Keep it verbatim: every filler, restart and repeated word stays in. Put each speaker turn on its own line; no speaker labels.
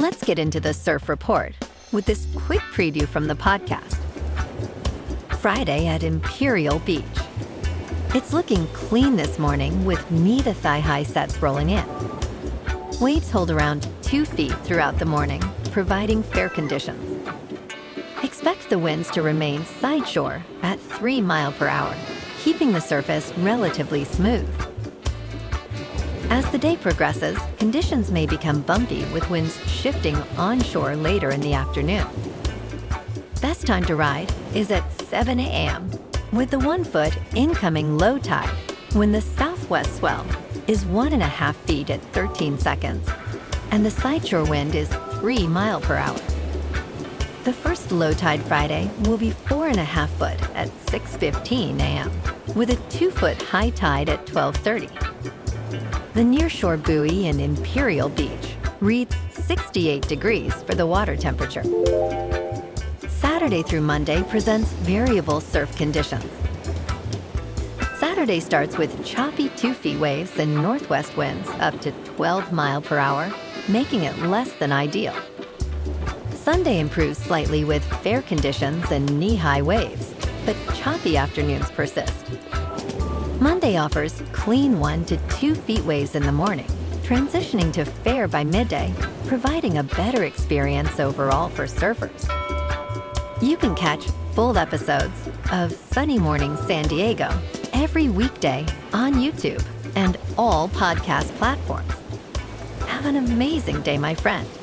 Let's get into the surf report with this quick preview from the podcast. Friday at Imperial Beach. It's looking clean this morning with knee to thigh high sets rolling in. Waves hold around two feet throughout the morning, providing fair conditions. Expect the winds to remain side shore at three mile per hour, keeping the surface relatively smooth. As the day progresses, conditions may become bumpy with winds shifting onshore later in the afternoon. Best time to ride is at seven a.m. with the one foot incoming low tide when the southwest swell is one and a half feet at thirteen seconds and the side shore wind is three mile per hour. The first low tide Friday will be four and a half foot at six fifteen a.m. with a two foot high tide at twelve thirty. The nearshore buoy in Imperial Beach reads sixty-eight degrees for the water temperature. Saturday through Monday presents variable surf conditions. Saturday starts with choppy two-feet waves and northwest winds up to twelve mile per hour, making it less than ideal. Sunday improves slightly with fair conditions and knee-high waves, but choppy afternoons persist. Monday offers clean one to two feet waves in the morning, transitioning to fair by midday, providing a better experience overall for surfers. You can catch full episodes of Sunny Morning San Diego every weekday on YouTube and all podcast platforms. Have an amazing day, my friend.